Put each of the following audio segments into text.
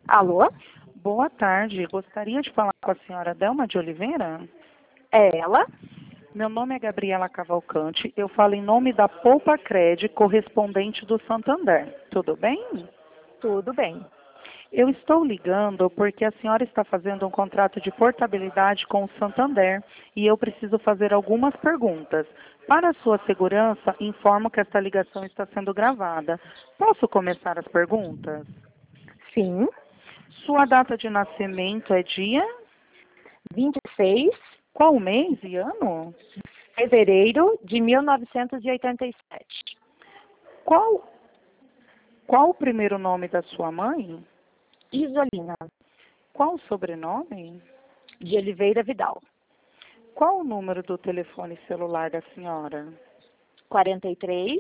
Alô? Boa tarde. Gostaria de falar com a senhora Delma de Oliveira? É ela? Meu nome é Gabriela Cavalcante. Eu falo em nome da Poupa Cred, correspondente do Santander. Tudo bem? Tudo bem. Eu estou ligando porque a senhora está fazendo um contrato de portabilidade com o Santander e eu preciso fazer algumas perguntas. Para a sua segurança, informo que esta ligação está sendo gravada. Posso começar as perguntas? Sim. Sua data de nascimento é dia? 26 de Qual mês e ano? fevereiro de 1987. Qual, qual o primeiro nome da sua mãe? Isolina Qual o sobrenome? de Oliveira Vidal. Qual o número do telefone celular da senhora? 43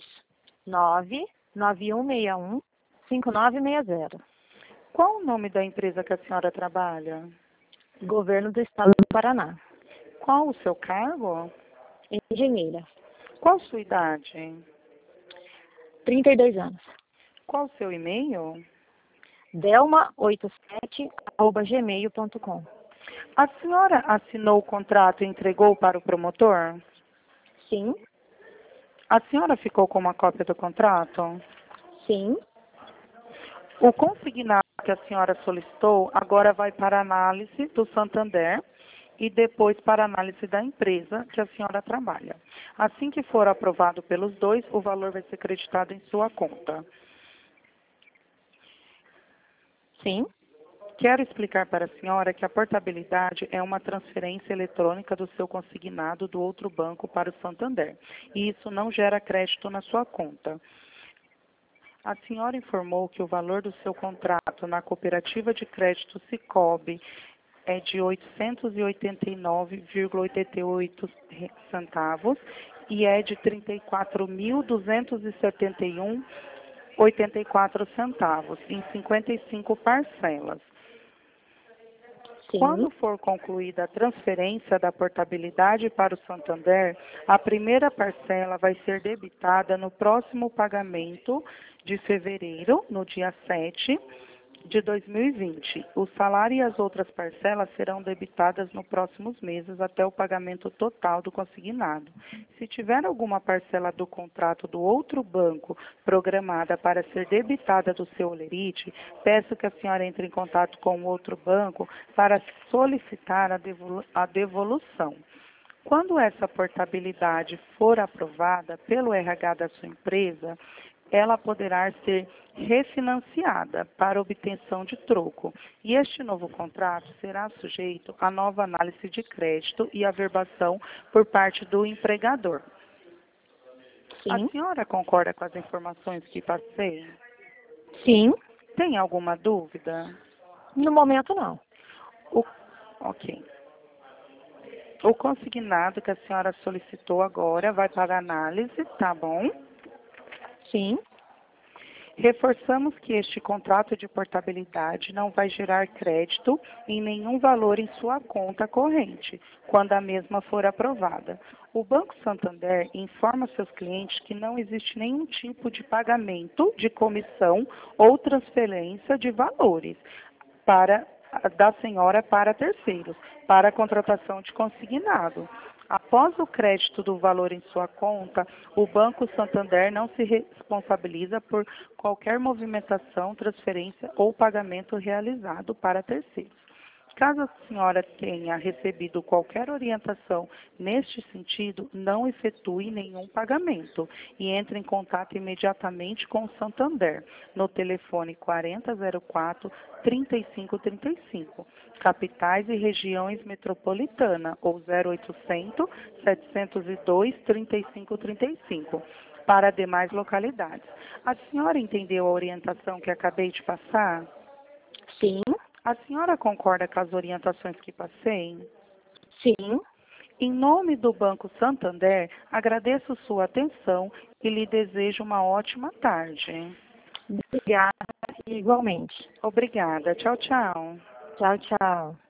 99161 5960. Qual o nome da empresa que a senhora trabalha? Governo do Estado do Paraná. Qual o seu cargo? Engenheira. Qual sua idade? 32 anos. Qual o seu e-mail? delma87@gmail.com. A senhora assinou o contrato e entregou para o promotor? Sim. A senhora ficou com uma cópia do contrato? Sim. O consignado que a senhora solicitou agora vai para análise do Santander e depois para análise da empresa que a senhora trabalha. Assim que for aprovado pelos dois, o valor vai ser creditado em sua conta. Sim. Quero explicar para a senhora que a portabilidade é uma transferência eletrônica do seu consignado do outro banco para o Santander, e isso não gera crédito na sua conta. A senhora informou que o valor do seu contrato na cooperativa de crédito Sicoob é de R$ 889,88 e é de R$ 34.271,84 em 55 parcelas. Sim. Quando for concluída a transferência da portabilidade para o Santander, a primeira parcela vai ser debitada no próximo pagamento de fevereiro, no dia 7 de 2020. O salário e as outras parcelas serão debitadas nos próximos meses até o pagamento total do consignado. Se tiver alguma parcela do contrato do outro banco programada para ser debitada do seu holerite, peço que a senhora entre em contato com o outro banco para solicitar a devolução. Quando essa portabilidade for aprovada pelo RH da sua empresa, ela poderá ser refinanciada para obtenção de troco. E este novo contrato será sujeito à nova análise de crédito e averbação por parte do empregador. A Sim. senhora concorda com as informações que passei? Sim. Tem alguma dúvida? No momento, não. Ok. O consignado que a senhora solicitou agora vai para análise, tá bom? Sim. Reforçamos que este contrato de portabilidade não vai gerar crédito em nenhum valor em sua conta corrente, quando a mesma for aprovada. O Banco Santander informa seus clientes que não existe nenhum tipo de pagamento de comissão ou transferência de valores da senhora para terceiros, para a contratação de consignado. Após o crédito do valor em sua conta, o Banco Santander não se responsabiliza por qualquer movimentação, transferência ou pagamento realizado para terceiros. Caso a senhora tenha recebido qualquer orientação neste sentido, não efetue nenhum pagamento e entre em contato imediatamente com o Santander no telefone 4004-3535, capitais e regiões metropolitana, ou 0800 702 3535, para demais localidades. A senhora entendeu a orientação que acabei de passar? Sim. A senhora concorda com as orientações que passei? Sim. Em nome do Banco Santander, agradeço sua atenção e lhe desejo uma ótima tarde. Obrigada, igualmente. Obrigada. Tchau, tchau. Tchau, tchau.